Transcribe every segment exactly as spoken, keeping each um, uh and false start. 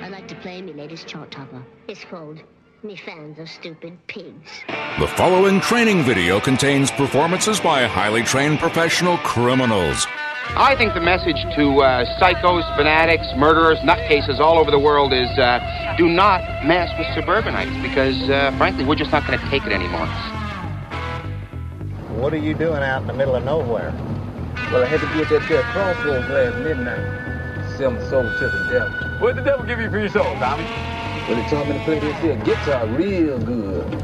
I'd like to play me latest chart topper. It's called Me Fans Are Stupid Pigs. The following training video contains performances by highly trained professional criminals. I think the message to uh, psychos, fanatics, murderers, nutcases all over the world is uh, do not mess with suburbanites because, uh, frankly, we're just not going to take it anymore. What are you doing out in the middle of nowhere? Well, I had to be at that there crossroads last midnight. Sell my soul to the devil. What did the devil give you for your soul, Tommy? Well, he taught me to play this here guitar real good.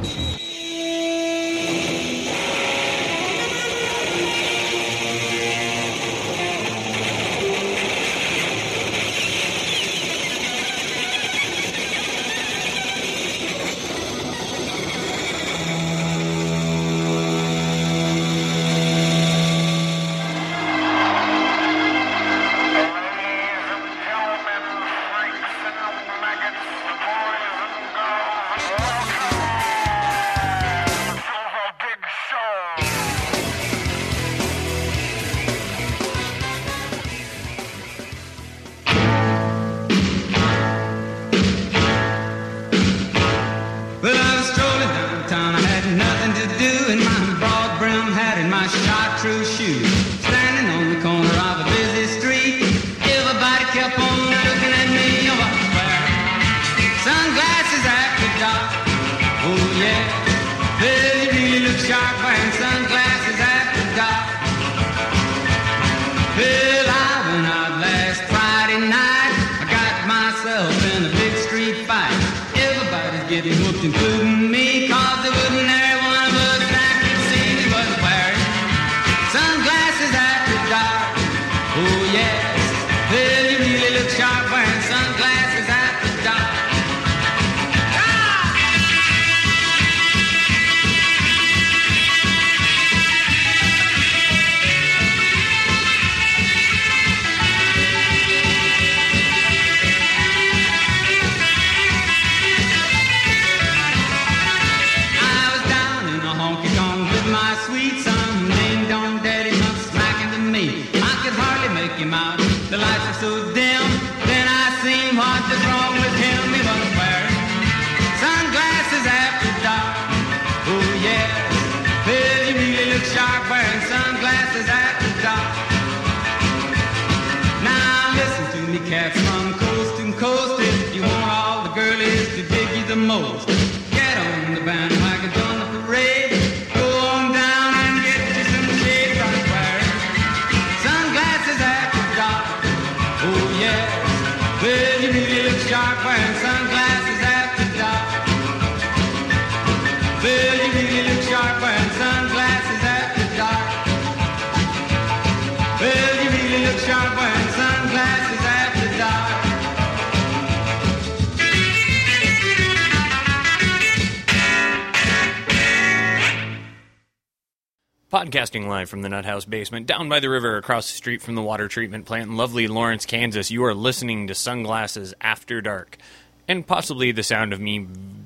Podcasting live from the Nut House basement, down by the river, across the street from the water treatment plant in lovely Lawrence, Kansas, you are listening to Sunglasses After Dark, and possibly the sound of me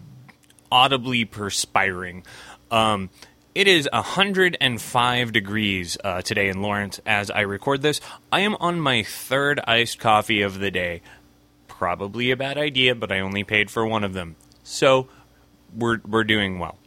audibly perspiring. Um, it is one hundred five degrees uh, today in Lawrence as I record this. I am on my third iced coffee of the day. Probably a bad idea, but I only paid for one of them. So, we're we're doing well.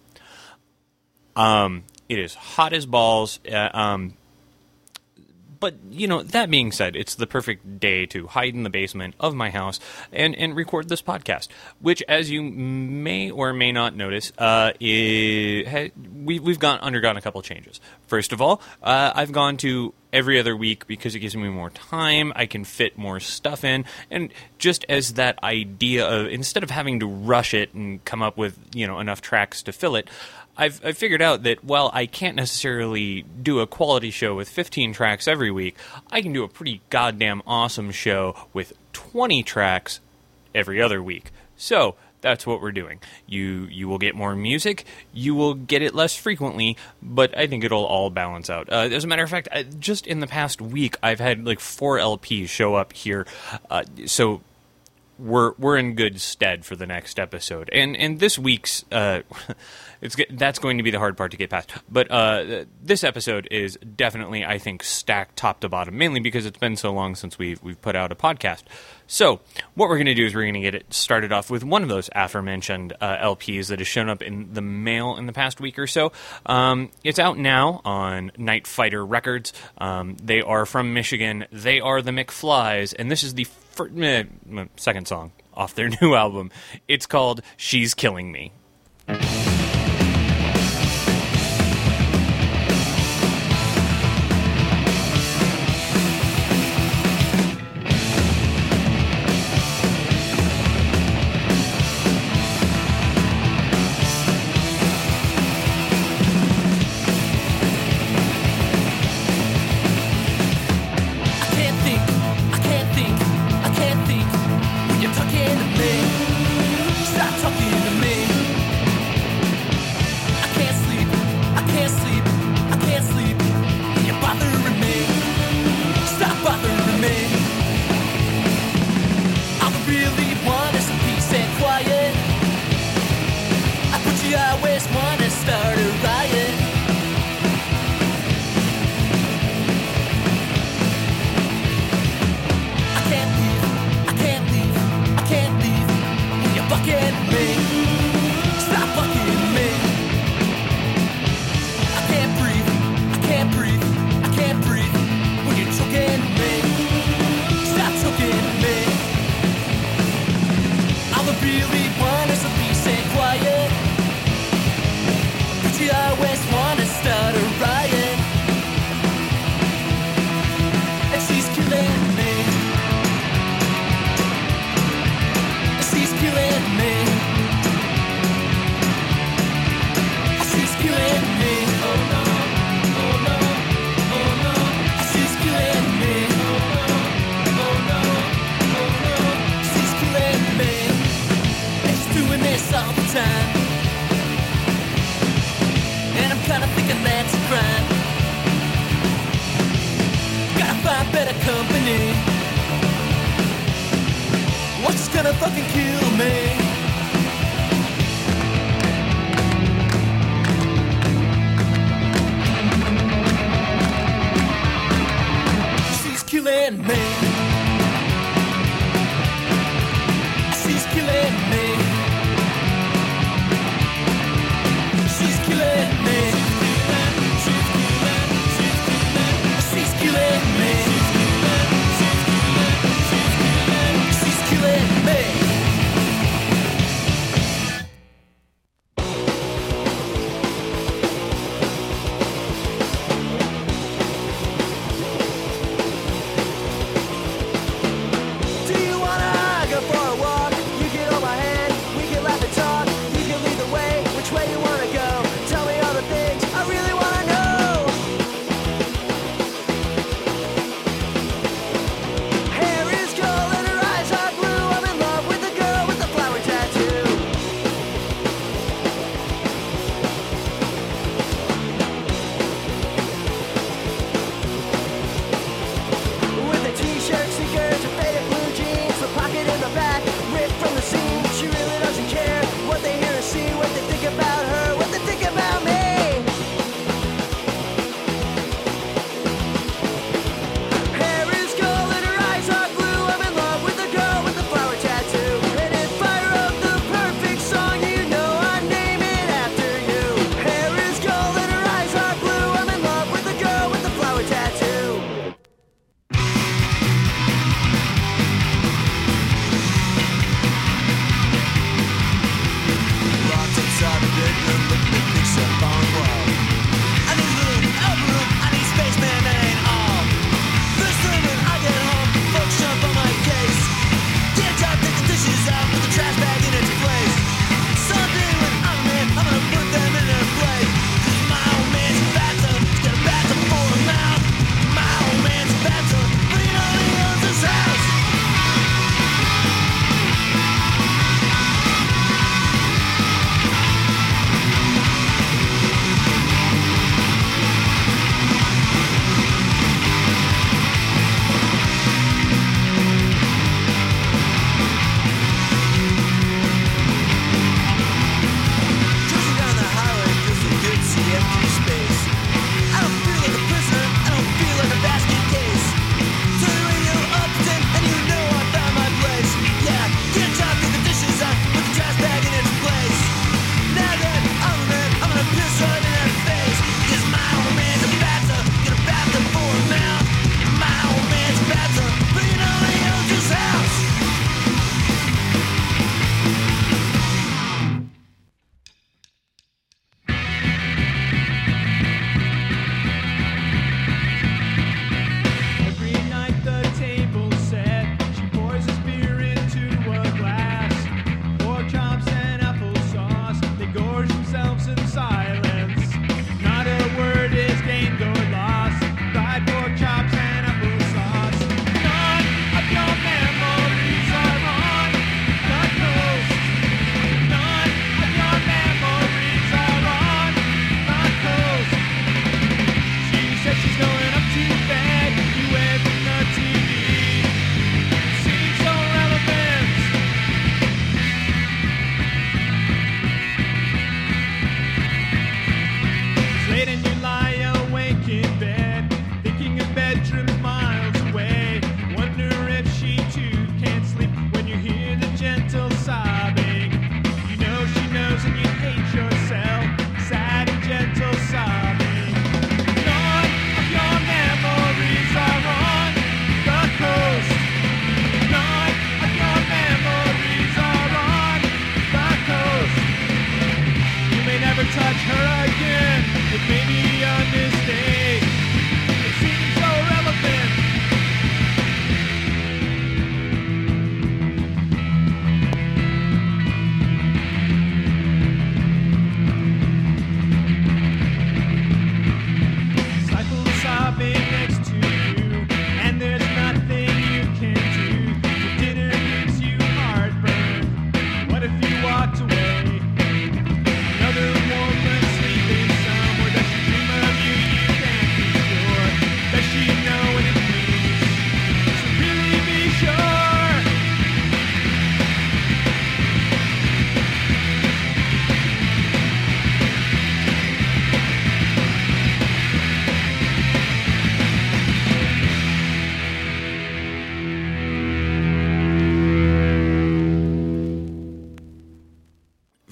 Um... It is hot as balls, uh, um, but, you know, that being said, it's the perfect day to hide in the basement of my house and, and record this podcast, which, as you may or may not notice, uh, is, we, we've gone, undergone a couple changes. First of all, uh, I've gone to every other week because it gives me more time, I can fit more stuff in, and just as that idea of, instead of having to rush it and come up with, you know, enough tracks to fill it, I've, I've figured out that, while I can't necessarily do a quality show with fifteen tracks every week, I can do a pretty goddamn awesome show with twenty tracks every other week. So, that's what we're doing. You you will get more music, you will get it less frequently, but I think it'll all balance out. Uh, as a matter of fact, I, just in the past week, I've had like four L Ps show up here, uh, so we're we're in good stead for the next episode. And and this week's uh, it's that's going to be the hard part to get past. But uh, this episode is definitely, I think, stacked top to bottom, mainly because it's been so long since we've we've put out a podcast. So, what we're going to do is we're going to get it started off with one of those aforementioned uh, L Ps that has shown up in the mail in the past week or so. Um, it's out now on Night Fighter Records. Um, they are from Michigan. They are the McFlys, and this is the fir- eh, second song off their new album. It's called She's Killing Me.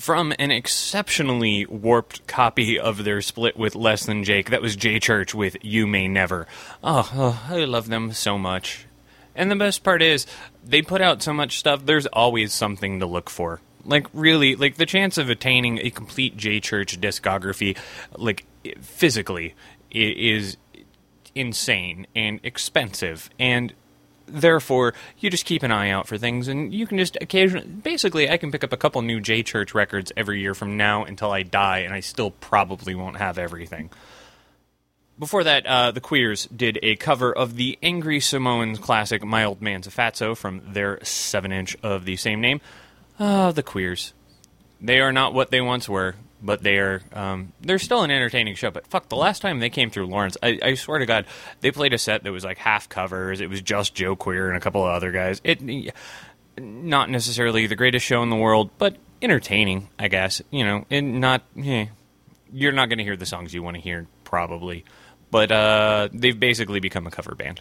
from an exceptionally warped copy of their split with Less Than Jake. That was J Church with You May Never. Oh, oh, I love them so much. And the best part is, they put out so much stuff, there's always something to look for. Like, really, like, the chance of attaining a complete J Church discography, like, physically, is insane and expensive, and therefore, you just keep an eye out for things, and you can just occasionally... Basically, I can pick up a couple new J Church records every year from now until I die, and I still probably won't have everything. Before that, uh, the Queers did a cover of the Angry Samoans classic My Old Man's a Fatso from their seven inch of the same name. Ah, uh, the Queers. They are not what they once were, but they are, um, they're still an entertaining show. But fuck, the last time they came through Lawrence, I, I swear to God, they played a set that was like half covers. It was just Joe Queer and a couple of other guys. It, not necessarily the greatest show in the world, but entertaining, I guess. You know, and not, eh, you're not going to hear the songs you want to hear, probably. But uh, they've basically become a cover band.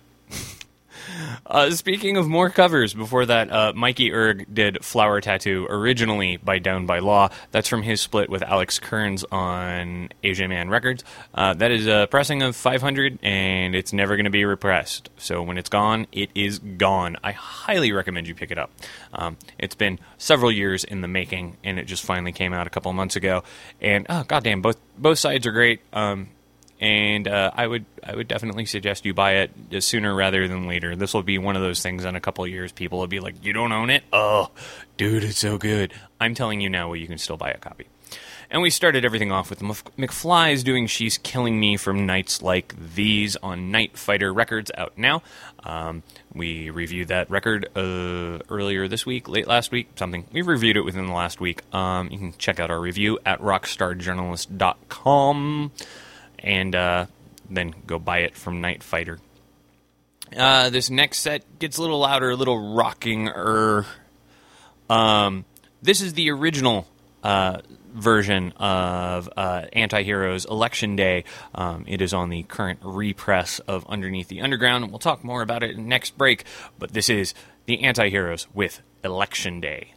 uh, speaking of more covers, before that, uh, Mikey Erg did Flower Tattoo, originally by Down by Law. That's from his split with Alex Kearns on Asia Man Records. Uh, that is a pressing of five hundred, and it's never going to be repressed. So when it's gone, it is gone. I highly recommend you pick it up. Um, it's been several years in the making, and it just finally came out a couple months ago. And, oh, goddamn, both, both sides are great. Um... And uh, I would I would definitely suggest you buy it sooner rather than later. This will be one of those things in a couple of years. People will be like, you don't own it? Oh, dude, it's so good. I'm telling you now, well, you can still buy a copy. And we started everything off with the McFlys doing She's Killing Me from Nights Like These on Night Fighter Records, out now. Um, we reviewed that record uh, earlier this week, late last week, something. We reviewed it within the last week. Um, you can check out our review at rockstar journalist dot com. And uh, then go buy it from Night Fighter. Uh, this next set gets a little louder, a little rocking-er. Um, this is the original uh, version of uh, Anti-Heroes Election Day. Um, it is on the current repress of Underneath the Underground. We'll talk more about it in the next break. But this is the Anti-Heroes with Election Day.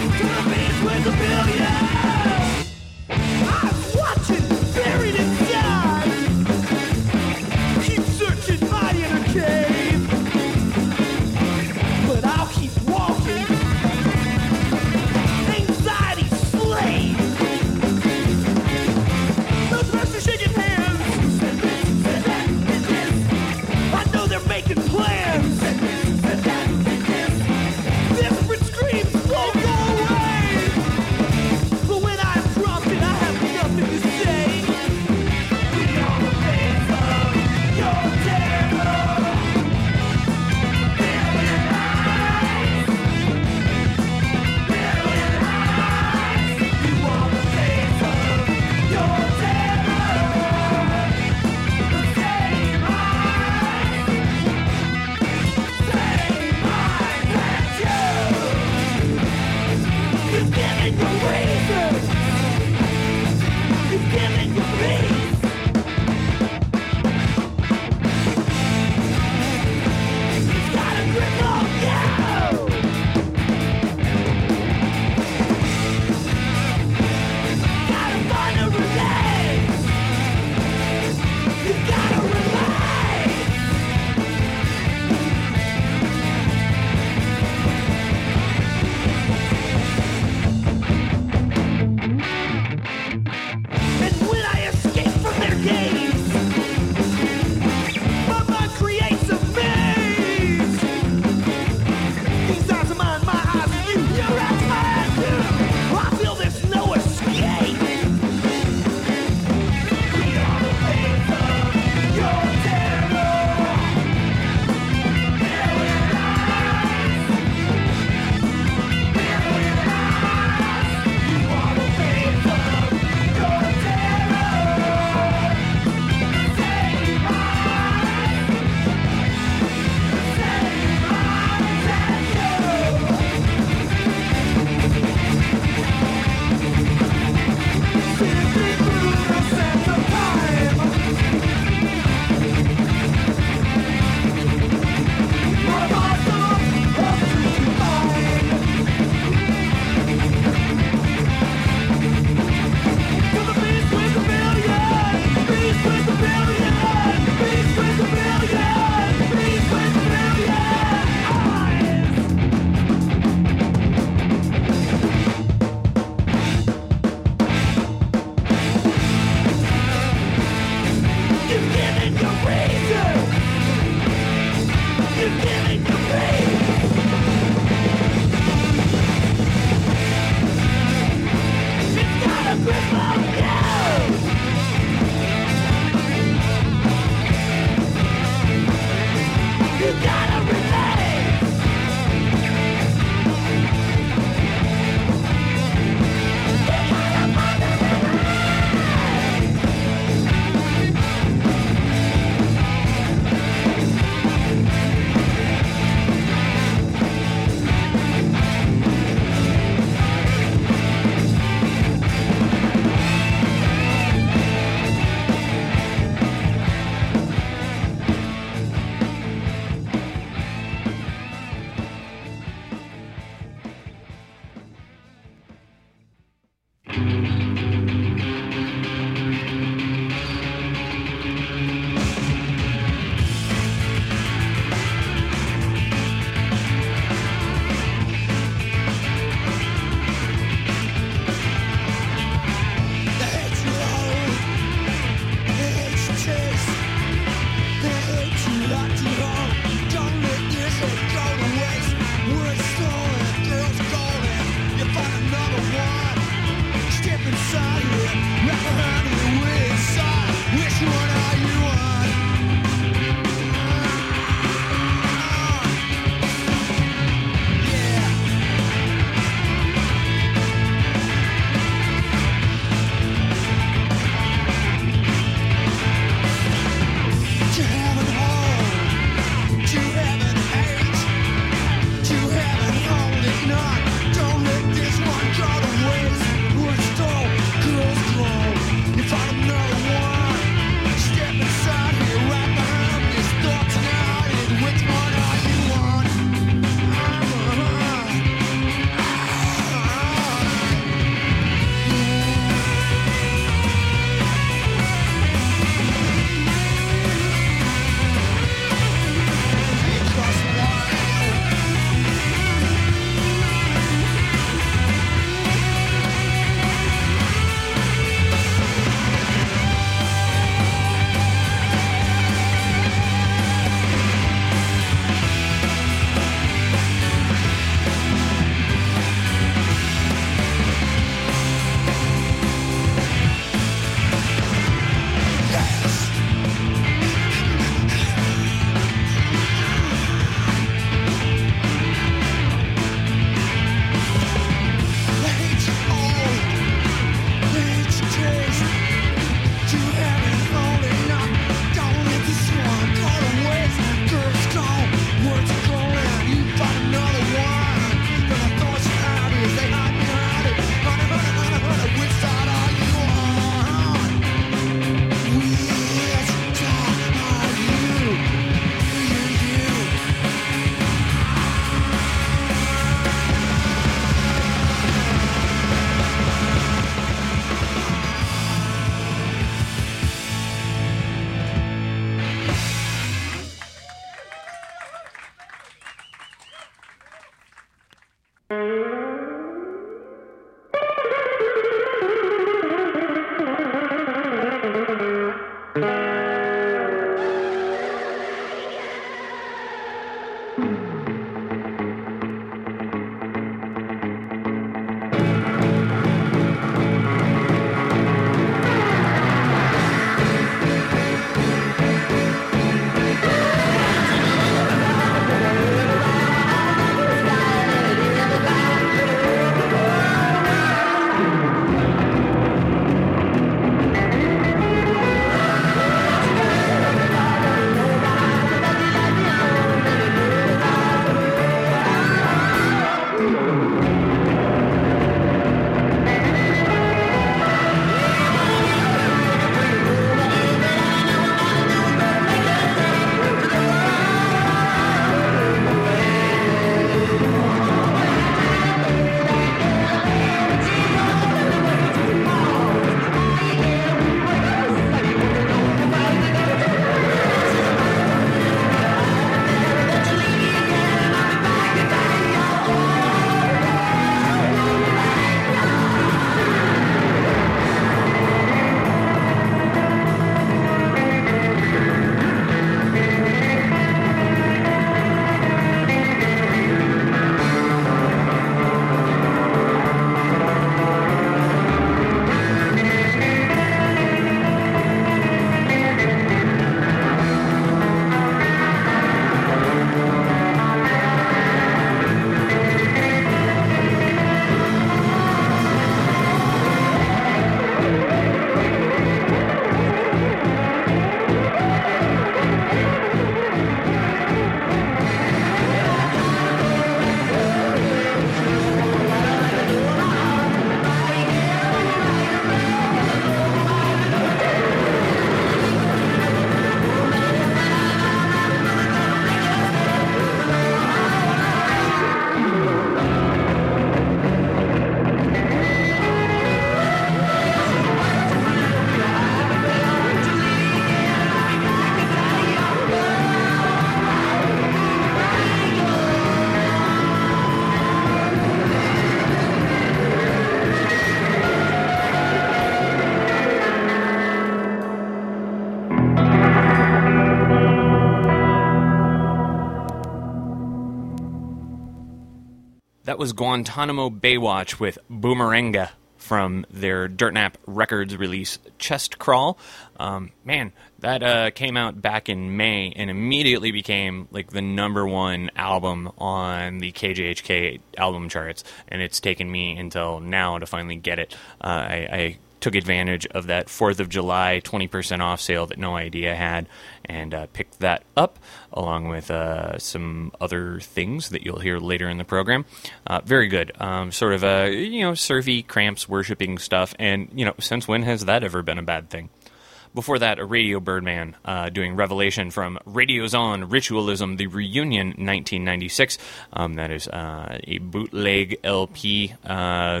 that was Guantanamo Baywatch with Boomeranga from their Dirtnap Records release, Chest Crawl. Um, man, that uh, came out back in May and immediately became like the number one album on the K J H K album charts, and it's taken me until now to finally get it. Uh, I, I took advantage of that fourth of July twenty percent off sale that No Idea had, and uh, picked that up, along with uh, some other things that you'll hear later in the program. Uh, very good. Um, sort of, uh, you know, surfy, Cramps, worshipping stuff, and, you know, since when has that ever been a bad thing? Before that, a Radio Birdman uh, doing Revelation from Radio's On, Ritualism, The Reunion, nineteen ninety-six. Um, that is uh, a bootleg L P. Uh,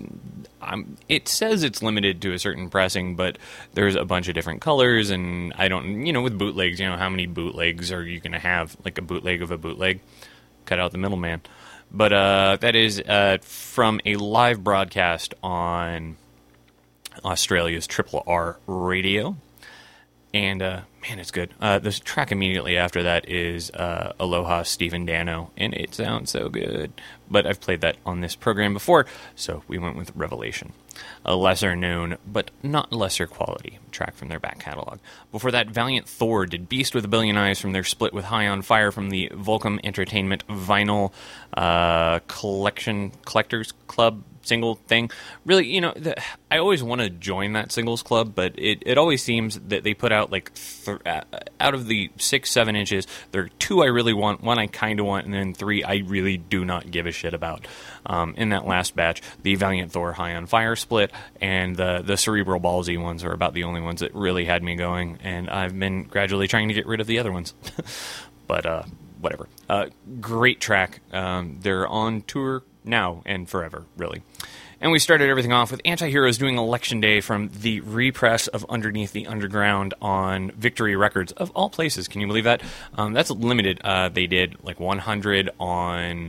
I'm, it says it's limited to a certain pressing, but there's a bunch of different colors, and I don't, you know, with bootlegs, you know, how many bootlegs are you going to have? Like a bootleg of a bootleg? Cut out the middleman. But uh, that is uh, from a live broadcast on Australia's Triple R Radio. And, uh, man, it's good. Uh, the track immediately after that is uh, Aloha Stephen Dano, and it sounds so good. But I've played that on this program before, so we went with Revelation. A lesser-known, but not lesser quality track from their back catalog. Before that, Valiant Thor did Beast with a Billion Eyes from their split with High on Fire from the Volcom Entertainment Vinyl uh, Collection Collectors Club single thing. Really, you know, the, I always want to join that singles club, but it, it always seems that they put out like th- out of the six, seven inches, there are two I really want, one I kind of want, and then three I really do not give a shit about. Um, in that last batch, the Valiant Thor High on Fire split and the the Cerebral Ballsy ones are about the only ones that really had me going, and I've been gradually trying to get rid of the other ones. But uh, whatever. Uh, great track. Um, they're on tour now and forever, really. And we started everything off with Anti-Heroes doing Election Day from the repress of Underneath the Underground on Victory Records, of all places. Can you believe that? Um, that's limited. Uh, they did like one hundred on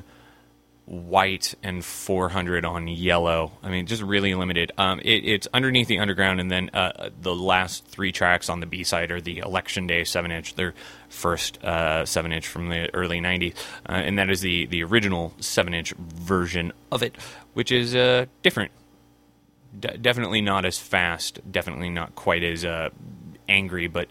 white and four hundred on yellow. I mean, just really limited. Um, it, it's Underneath the Underground, and then uh, the last three tracks on the B-side are the Election Day seven inch, their first uh, seven inch from the early nineties, uh, and that is the, the original seven inch version of it, which is uh, different. De- definitely not as fast, definitely not quite as uh, angry, but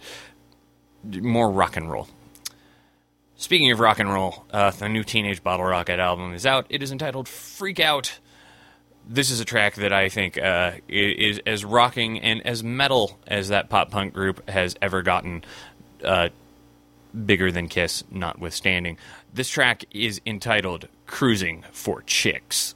more rock and roll. Speaking of rock and roll, uh, the new Teenage Bottle Rocket album is out. It is entitled Freak Out. This is a track that I think uh, is as rocking and as metal as that pop-punk group has ever gotten, uh, bigger than Kiss notwithstanding. This track is entitled Cruising for Chicks.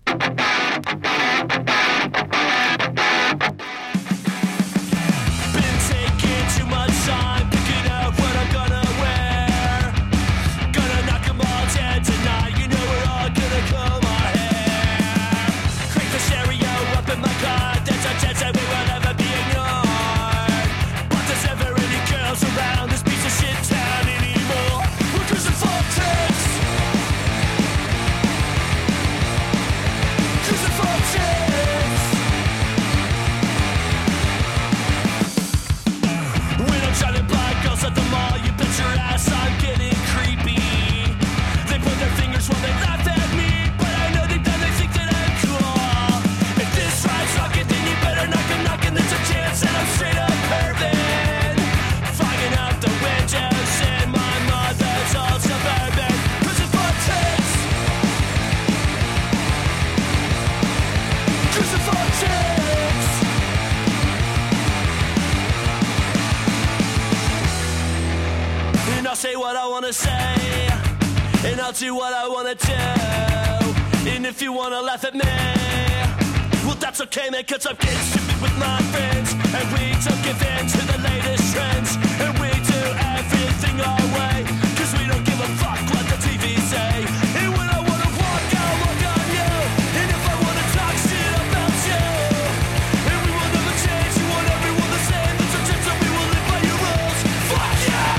Do what I wanna do, and if you wanna laugh at me, well that's okay man, cause I'm getting stupid with my friends, and we don't give in to the latest trends, and we do everything our way, cause we don't give a fuck what the T V say, and when I wanna walk, I'll walk on you, and if I wanna talk shit about you, and we will never change, you want everyone the same, that's a chance that we will live by your rules, fuck you!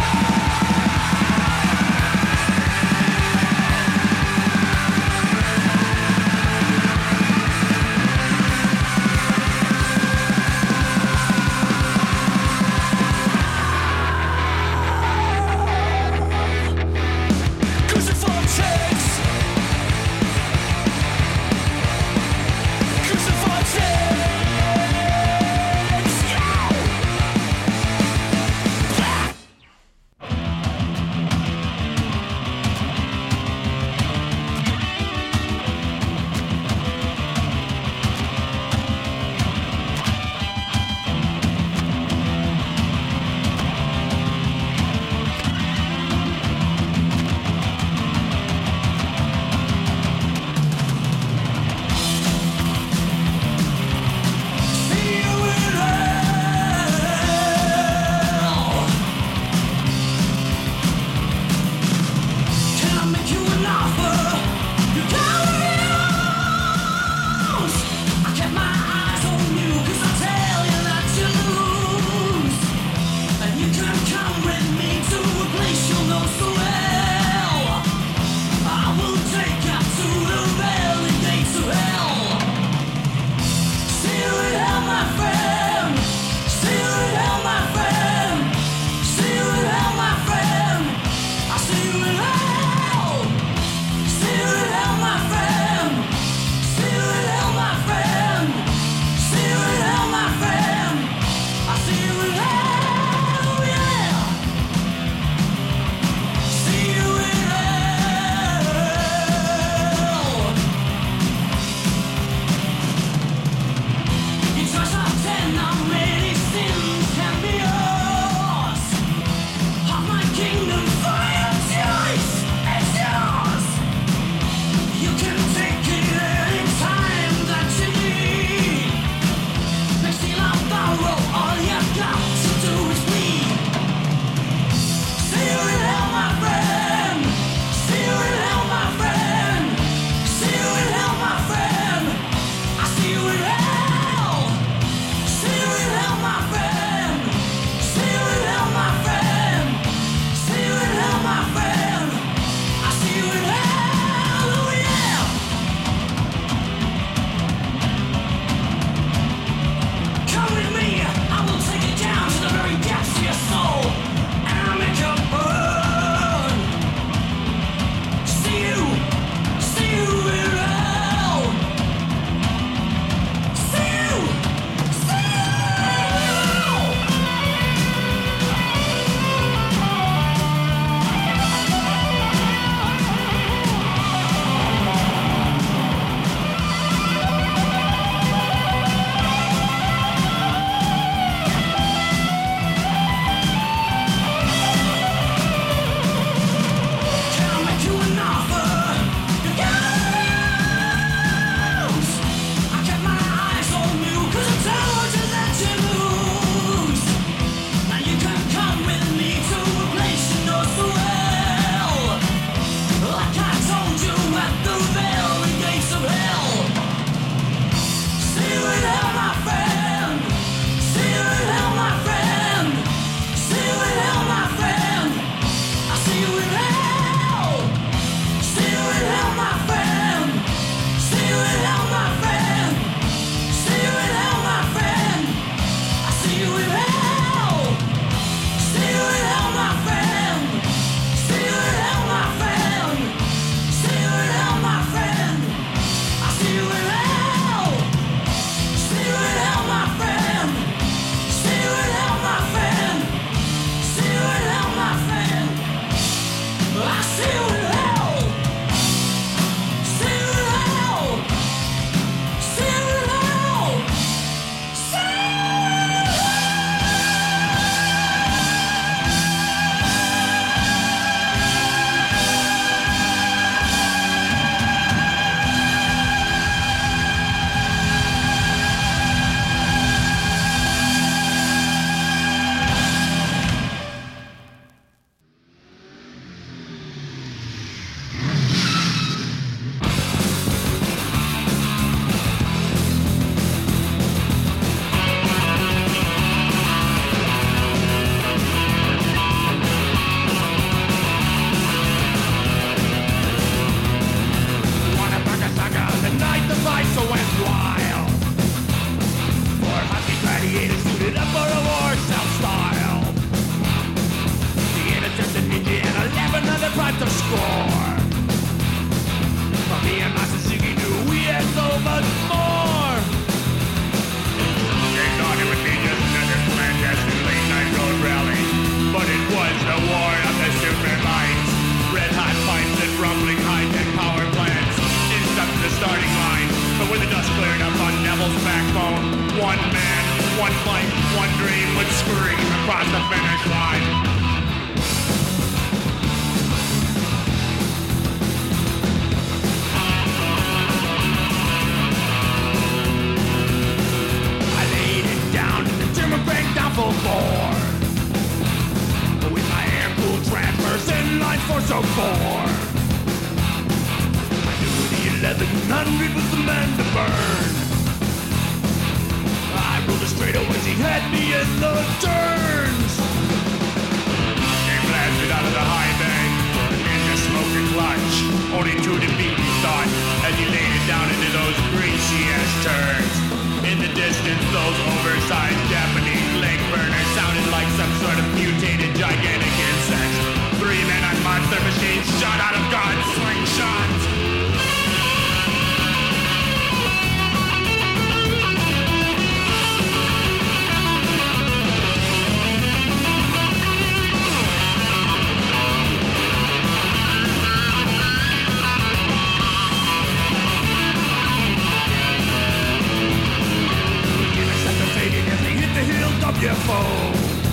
you fool.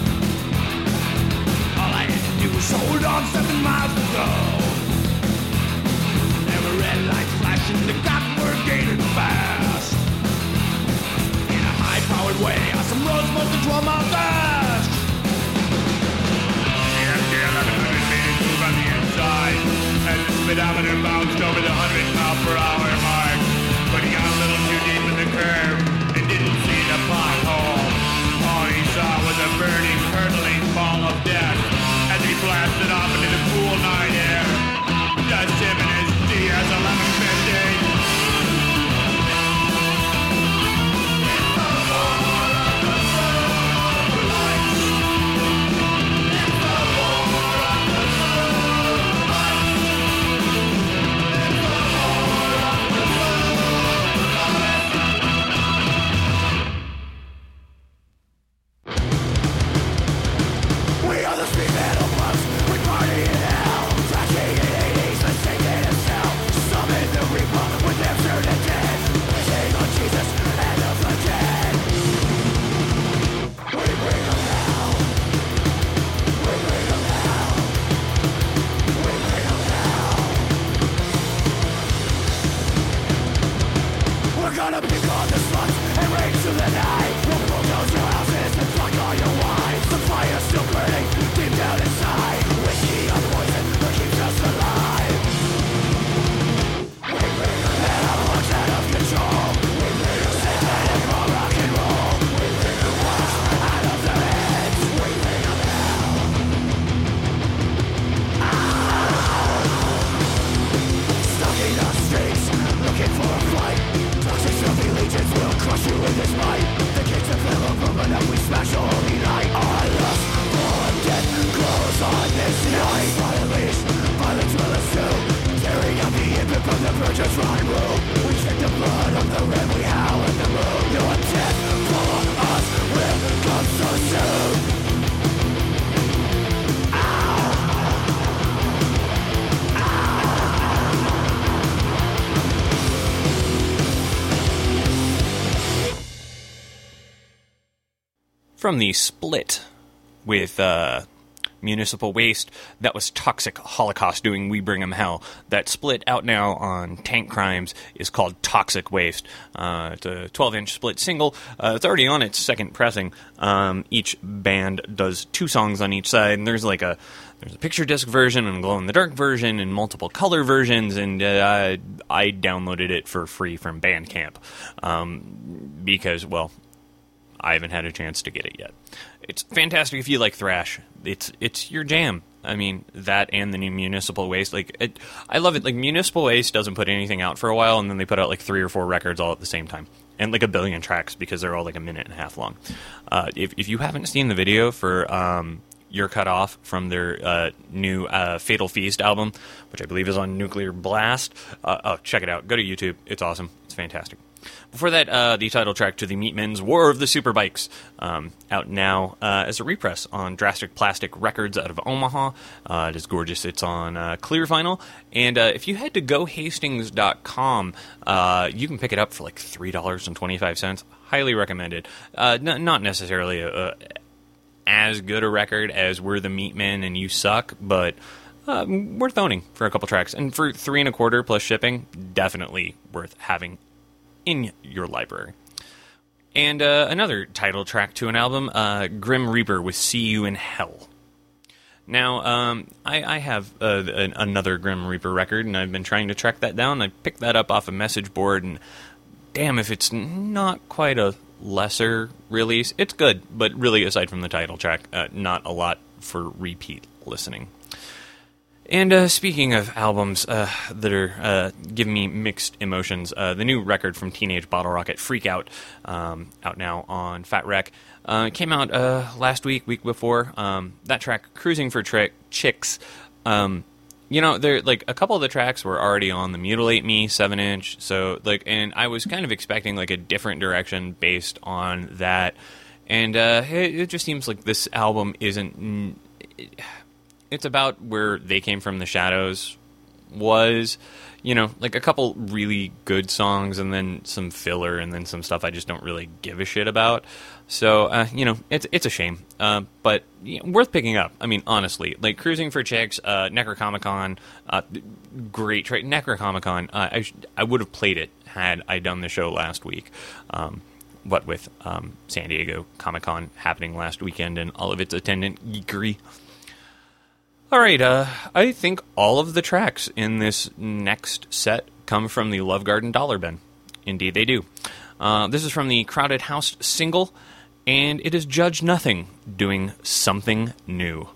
All I had to do was hold on seven miles to go. There were red lights flashing, the cops were gaining fast. In a high-powered way, some roads must have twelve miles fast. The M K eleven hundred made it move on the inside, and the speedometer bounced over the one hundred mile per hour mark. But he got a little too deep in the curve and didn't see the pothole. All he saw was a burning, hurtling ball of death as he blasted off into the cool night air. Just him and his D S eleven fifty. From the split with uh, Municipal Waste, that was Toxic Holocaust doing We Bring 'Em Hell. That split out now on Tank Crimes is called Toxic Waste. Uh, it's a twelve-inch split single. Uh, it's already on its second pressing. Um, each band does two songs on each side, and there's like a there's a picture disc version and a glow-in-the-dark version and multiple color versions, and uh, I downloaded it for free from Bandcamp um, because, well, I haven't had a chance to get it yet. It's fantastic if you like thrash. It's it's your jam. I mean, that and the new Municipal Waste. Like, it, I love it. Like, Municipal Waste doesn't put anything out for a while, and then they put out like three or four records all at the same time, and like a billion tracks because they're all like a minute and a half long. Uh, if if you haven't seen the video for um, You're Cut Off from their uh, new uh, Fatal Feast album, which I believe is on Nuclear Blast, uh, oh, check it out. Go to YouTube. It's awesome. It's fantastic. Before that, uh, the title track to the Meatmen's War of the Superbikes, um, out now uh, as a repress on Drastic Plastic Records out of Omaha. Uh, it is gorgeous. It's on uh, clear vinyl. And uh, if you head to go hastings dot com, uh, you can pick it up for like three dollars and twenty-five cents. Highly recommended. Uh, n- not necessarily a, a, as good a record as We're the Meatmen and You Suck, but uh, worth owning for a couple tracks. And for three and a quarter plus shipping, definitely worth having in your library. And uh, another title track to an album, uh, Grim Reaper with See You in Hell. Now, um, I, I have uh, an, another Grim Reaper record, and I've been trying to track that down. I picked that up off a message board, and damn if it's not quite a lesser release. It's good, but really, aside from the title track, uh, not a lot for repeat listening. And uh, speaking of albums uh, that are uh, giving me mixed emotions, uh, the new record from Teenage Bottle Rocket, Freak Out, um, out now on Fat Wreck, uh, came out uh, last week, week before. Um, that track, Cruising for Tri- Chicks, um, you know, there like a couple of the tracks were already on the Mutilate Me seven inch, so like, and I was kind of expecting like a different direction based on that, and uh, it, it just seems like this album isn't. It, It's about where they came from, the Shadows, was, you know, like a couple really good songs and then some filler and then some stuff I just don't really give a shit about. So, uh, you know, it's it's a shame, uh, but you know, worth picking up. I mean, honestly, like Cruising for Chicks, uh, Necrocomicon, uh, great track. Necrocomicon, uh, I sh- I would have played it had I done the show last week. Um, what with um, San Diego Comic-Con happening last weekend and all of its attendant geekery. All right, uh, I think all of the tracks in this next set come from the Love Garden Dollar Bin. Indeed, they do. Uh, this is from the Crowded House single, and it is Judge Nothing doing Something New.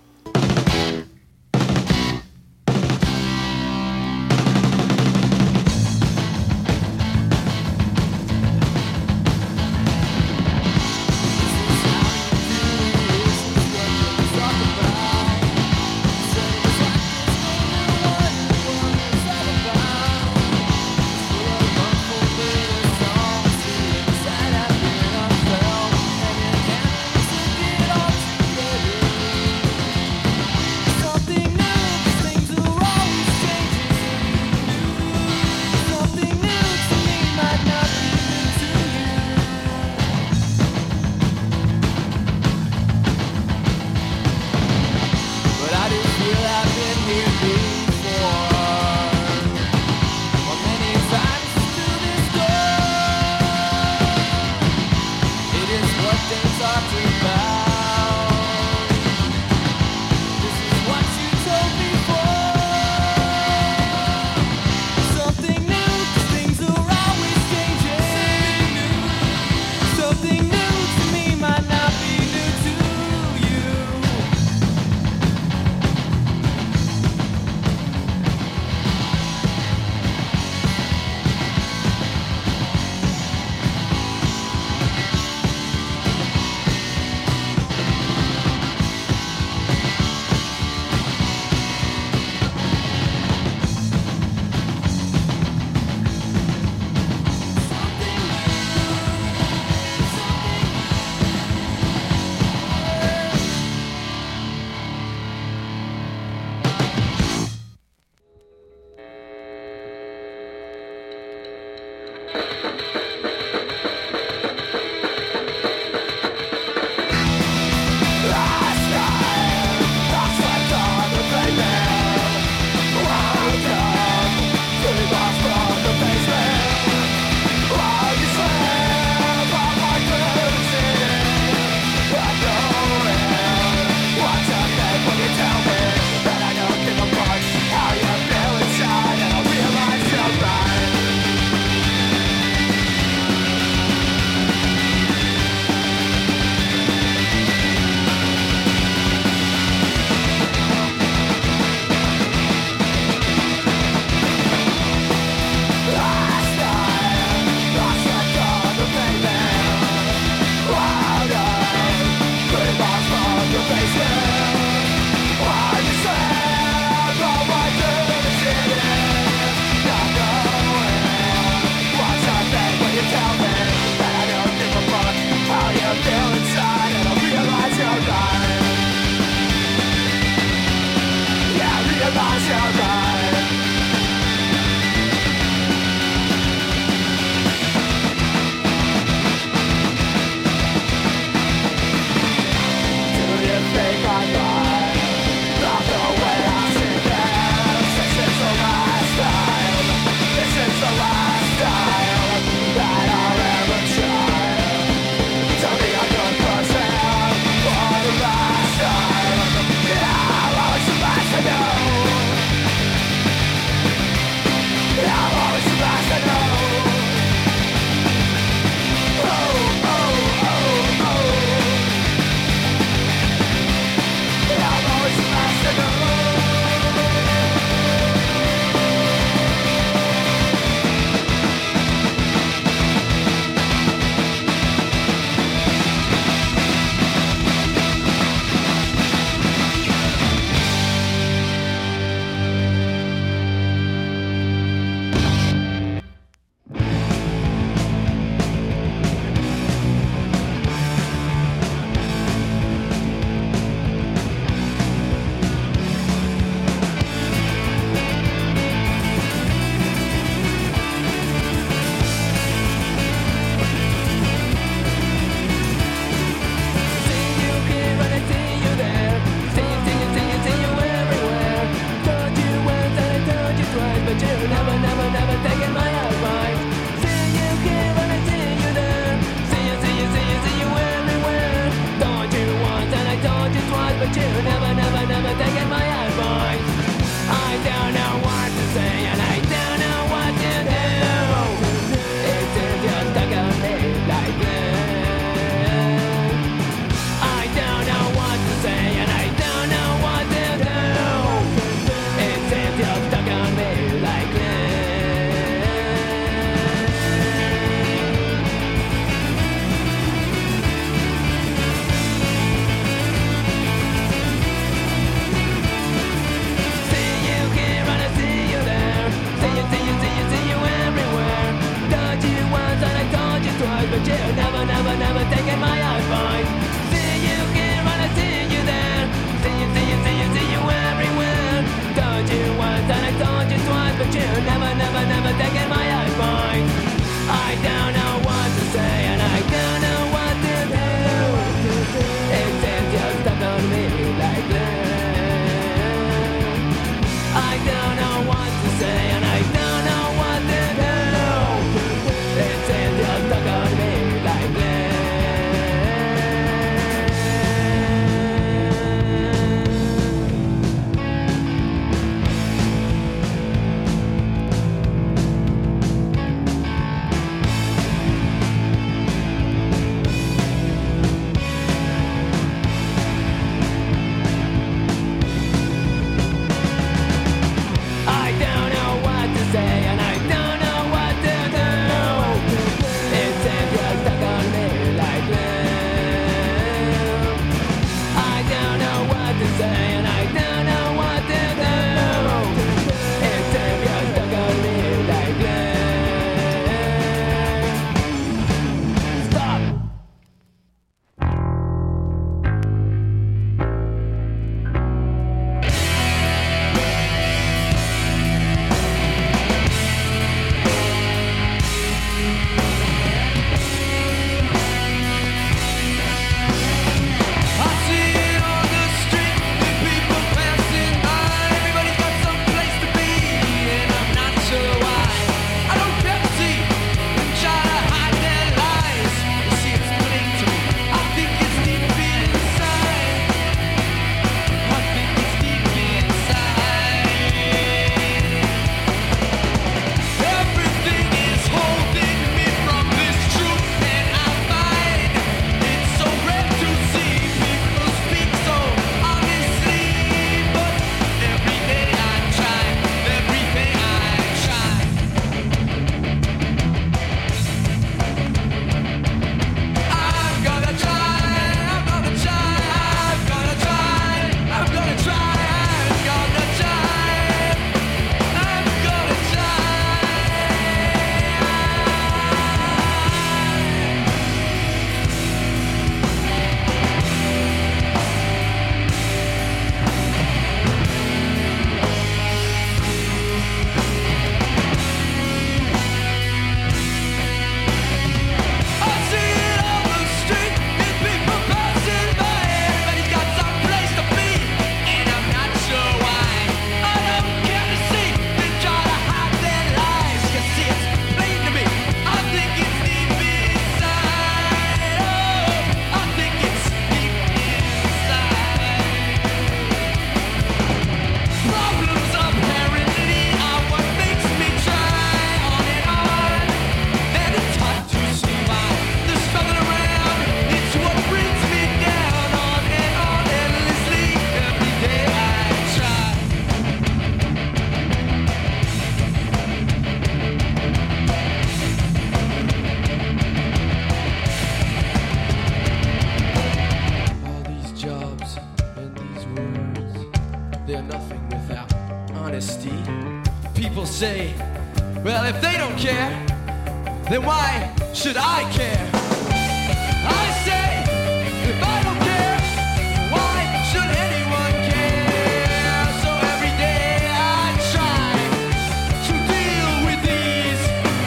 are nothing without honesty. People say, well, if they don't care, then why should I care? I say, if I don't care, why should anyone care? So every day I try to deal with these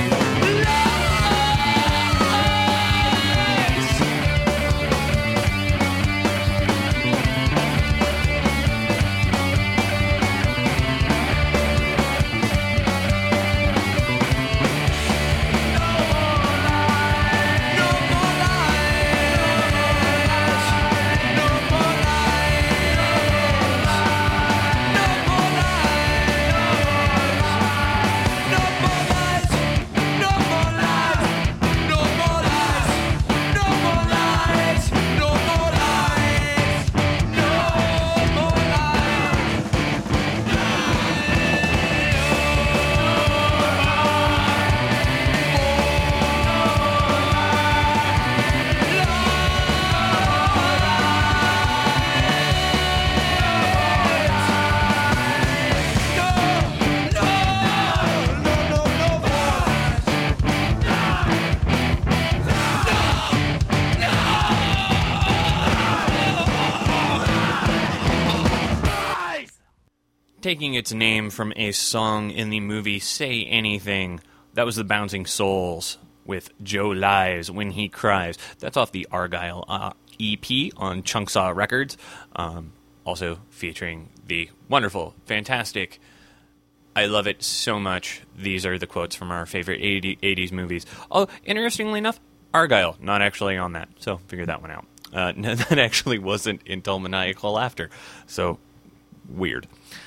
taking its name from a song in the movie Say Anything. That was the Bouncing Souls with Joe Lies When He Cries. That's off the Argyle uh, E P on Chunksaw Records. Um, also featuring the wonderful, fantastic, I love it so much. These are the quotes from our favorite eighties movies. Oh, interestingly enough, Argyle, not actually on that. So figure that one out. Uh, no, that actually wasn't until Maniacal Laughter. So, weird.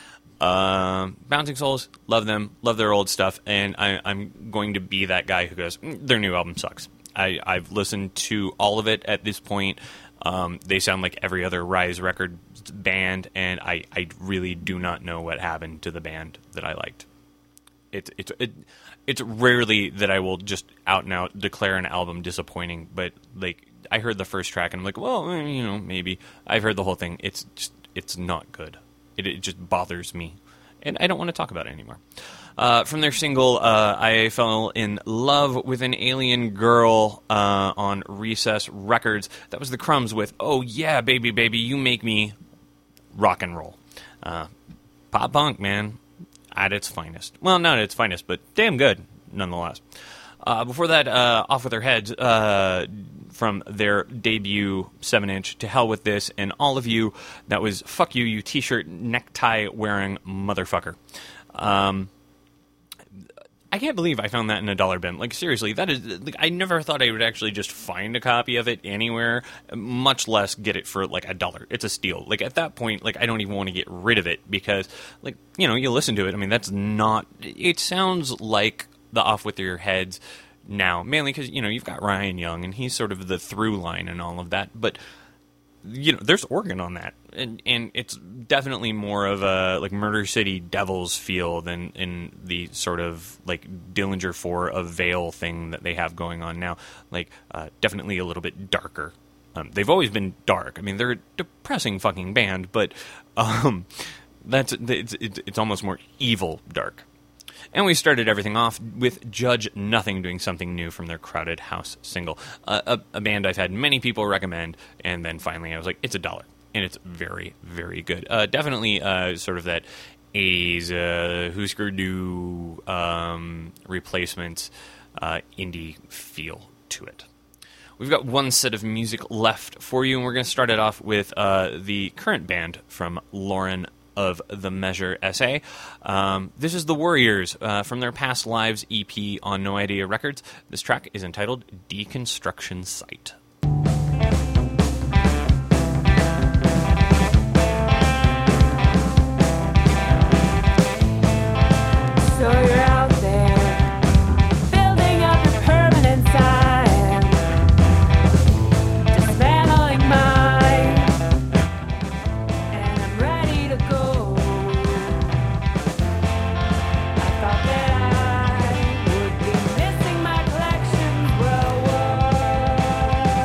Um, Bouncing Souls, love them, love their old stuff, and I, I'm going to be that guy who goes, mm, their new album sucks. I, I've listened to all of it at this point. Um, they sound like every other Rise Records band, and I, I really do not know what happened to the band that I liked. It's it's it, it's rarely that I will just out and out declare an album disappointing, but like I heard the first track and I'm like, well, you know, maybe. I've heard the whole thing. It's just it's not good. It, it just bothers me, and I don't want to talk about it anymore. Uh, from their single, uh, I Fell in Love with an Alien Girl uh, on Recess Records. That was the Crumbs with Oh Yeah, Baby, Baby, You Make Me Rock and Roll. Uh, pop punk, man, at its finest. Well, not at its finest, but damn good, nonetheless. Uh, before that, uh, Off With Their Heads, uh, from their debut seven inch, To Hell With This, and All of You, that was Fuck You, You T-shirt, necktie wearing motherfucker. Um, I can't believe I found that in a dollar bin. Like, seriously, that is, like, I never thought I would actually just find a copy of it anywhere, much less get it for, like, a dollar. It's a steal. Like, at that point, like, I don't even want to get rid of it because, like, you know, you listen to it. I mean, that's not, it sounds like the Off With Your Heads now, mainly because, you know, you've got Ryan Young, and he's sort of the through line and all of that, but, you know, there's organ on that, and and it's definitely more of a, like, Murder City Devils feel than in the sort of, like, Dillinger four of Veil thing that they have going on now. Like, uh, definitely a little bit darker. Um, they've always been dark. I mean, they're a depressing fucking band, but um, that's it's, it's, it's almost more evil dark. And we started everything off with Judge Nothing doing something new from their Crowded House single. Uh, a, a band I've had many people recommend, and then finally I was like, it's a dollar. And it's very, very good. Uh, definitely uh, sort of that eighties uh, Husker Du um, replacement uh, indie feel to it. We've got one set of music left for you, and we're going to start it off with uh, the current band from Lauren of the Measure S A. Um, this is The Warriors uh, from their Past Lives E P on No Idea Records. This track is entitled Deconstruction Site. So you're out there, building up your permanent sign, dismantling mine, and I'm ready to go. I thought that I would be missing my collections, well, whoa.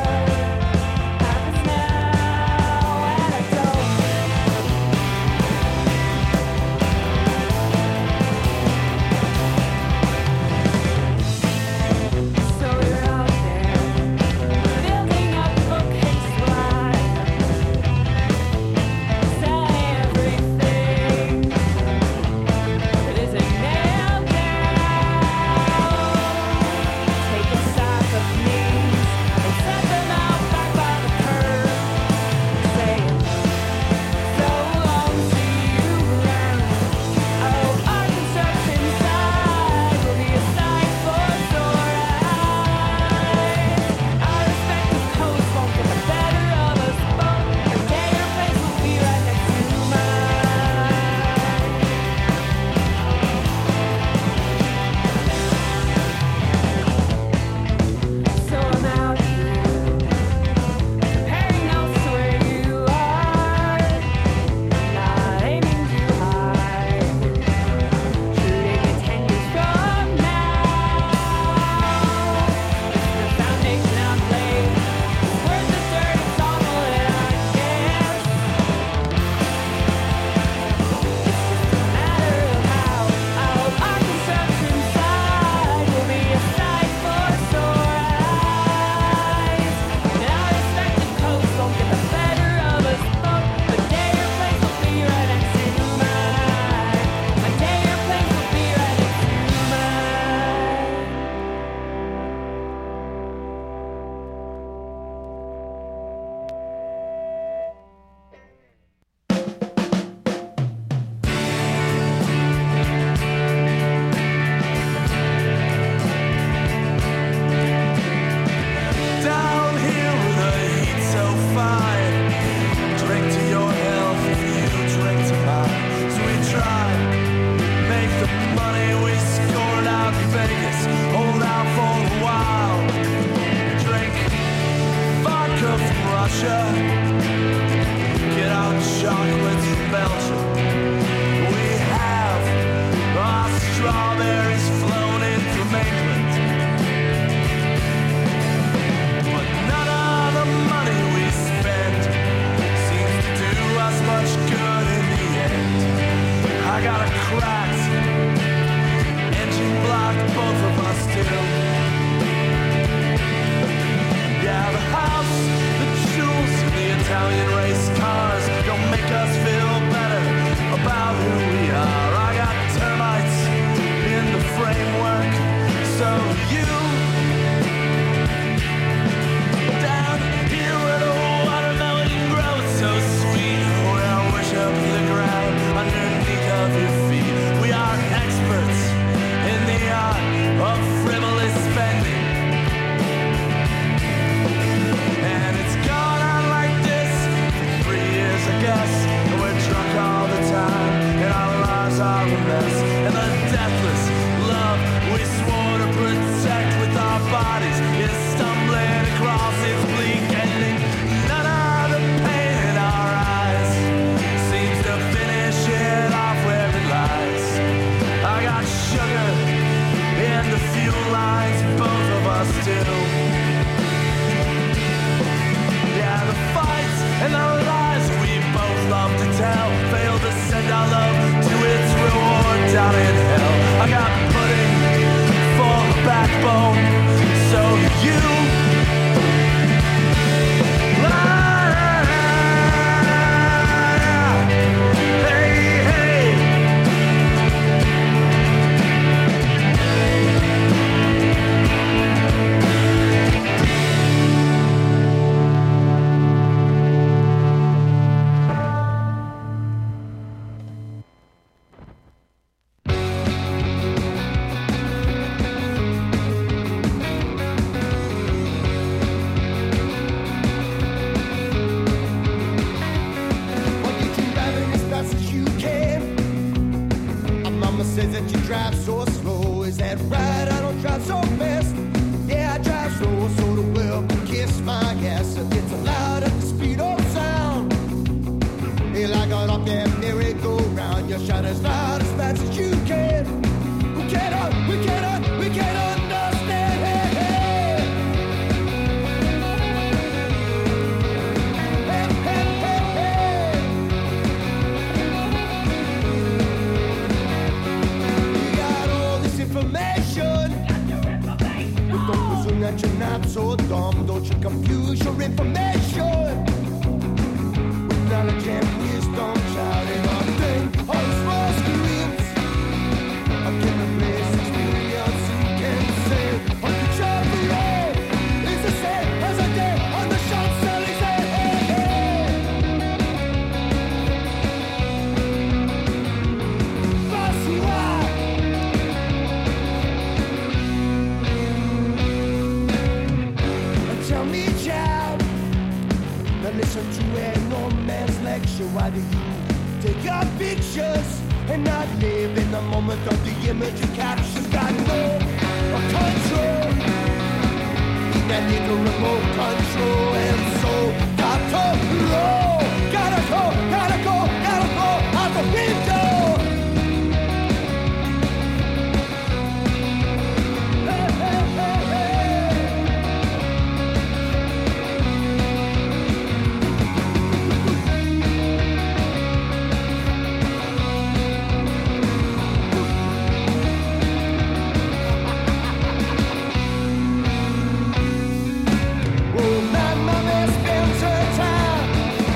you shout as loud as fast as you can. We cannot, we cannot, we can't understand. Hey, hey. Hey, hey, hey, hey. We got all this information. But don't presume that you're not so dumb. Don't you confuse your information with knowledge and wisdom. Shouting on things on small screens. I can replace experience. You can say on the job for all is the same as a day on the Champs-Élysées. Hey, hey. Bonsoir. Tell me, child, now listen to an old man's lecture. Why do you take your pictures and not live in the moment of the image you capture? Got no control, that little remote control, and so got to roll, gotta go, gotta go, gotta go out the window. Hey, hey, hey, hey. Oh, my mama spends her time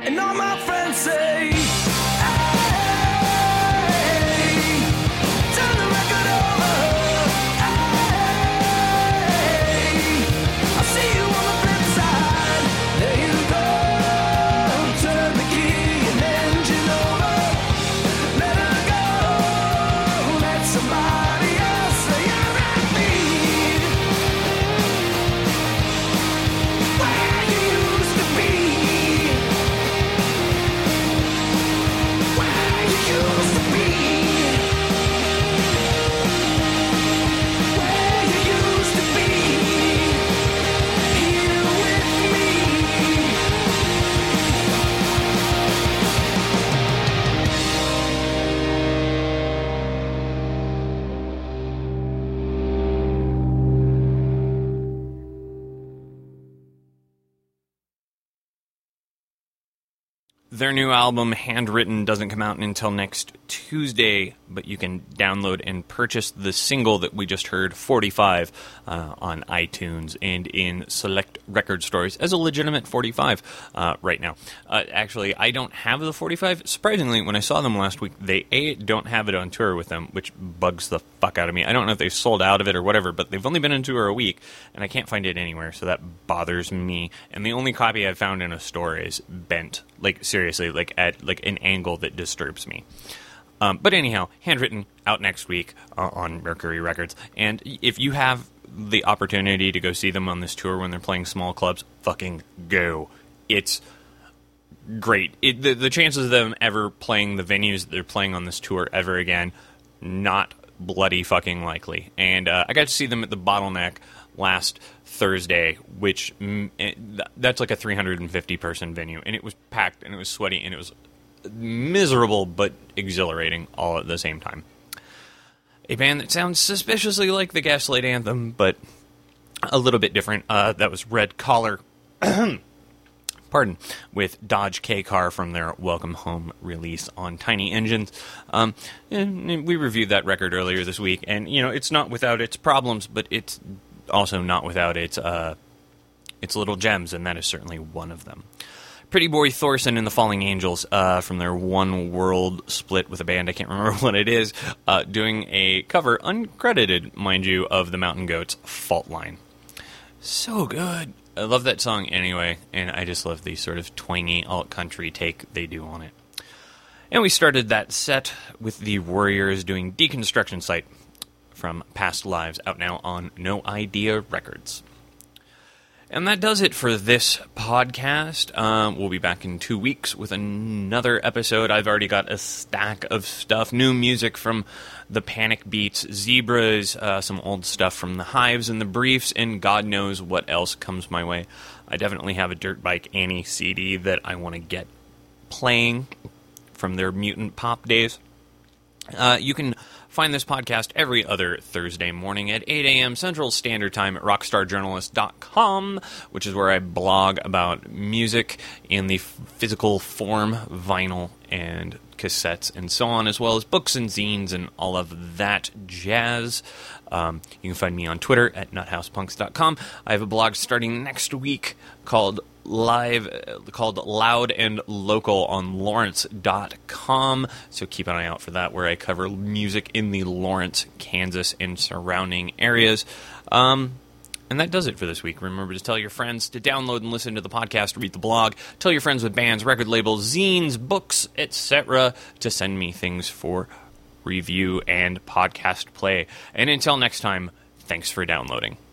And all my friends say, hey, turn the record over. Hey, I'll see you on the flip side. There you go. Turn the key and engine over. Let her go. Let somebody else say you're at me. Where you used to be. Where you used to be. Where you used to be. Here with me. Their new album, Handwritten, doesn't come out until next Tuesday, but you can download and purchase the single that we just heard, forty-five, uh, on iTunes and in select record stores as a legitimate forty-five uh, right now. Uh, actually, I don't have the forty-five. Surprisingly, when I saw them last week, they A, don't have it on tour with them, which bugs the fuck out of me. I don't know if they sold out of it or whatever, but they've only been on tour a week, and I can't find it anywhere, so that bothers me. And the only copy I've found in a store is bent. Like, seriously, like at like an angle that disturbs me. Um, but anyhow, Handwritten, out next week uh, on Mercury Records. And if you have the opportunity to go see them on this tour when they're playing small clubs, fucking go. It's great. It, the, the chances of them ever playing the venues that they're playing on this tour ever again, not bloody fucking likely. And uh, I got to see them at the Bottleneck last Thursday, which mm, it, that's like a three hundred fifty person venue, and it was packed, and it was sweaty, and it was miserable but exhilarating all at the same time. A band that sounds suspiciously like the Gaslight Anthem, but a little bit different. Uh, that was Red Collar, pardon, with Dodge K-Car from their Welcome Home release on Tiny Engines. Um, and we reviewed that record earlier this week, and you know it's not without its problems, but it's also not without its uh, its little gems, and that is certainly one of them. Pretty Boy Thorson and the Falling Angels uh, from their One World split with a band, I can't remember what it is, uh, doing a cover, uncredited, mind you, of the Mountain Goats' Fault Line. So good. I love that song anyway, and I just love the sort of twangy alt-country take they do on it. And we started that set with the Warriors doing Deconstruction Site from Past Lives, out now on No Idea Records. And that does it for this podcast. Um, we'll be back in two weeks with another episode. I've already got a stack of stuff. New music from the Panic Beats, Zebras, uh, some old stuff from the Hives and the Briefs, and God knows what else comes my way. I definitely have a Dirt Bike Annie C D that I want to get playing from their Mutant Pop days. Uh, you can find this podcast every other Thursday morning at eight a.m. Central Standard Time at rockstar journalist dot com, which is where I blog about music in the physical form, vinyl and cassettes and so on, as well as books and zines and all of that jazz. Um, you can find me on Twitter at nut house punks dot com. I have a blog starting next week called live uh, called Loud and Local on Lawrence dot com, so keep an eye out for that, where I cover music in the Lawrence, Kansas, and surrounding areas. Um, and that does it for this week. Remember to tell your friends to download and listen to the podcast, read the blog, tell your friends with bands, record labels, zines, books, et cetera, to send me things for review and podcast play. And until next time, thanks for downloading.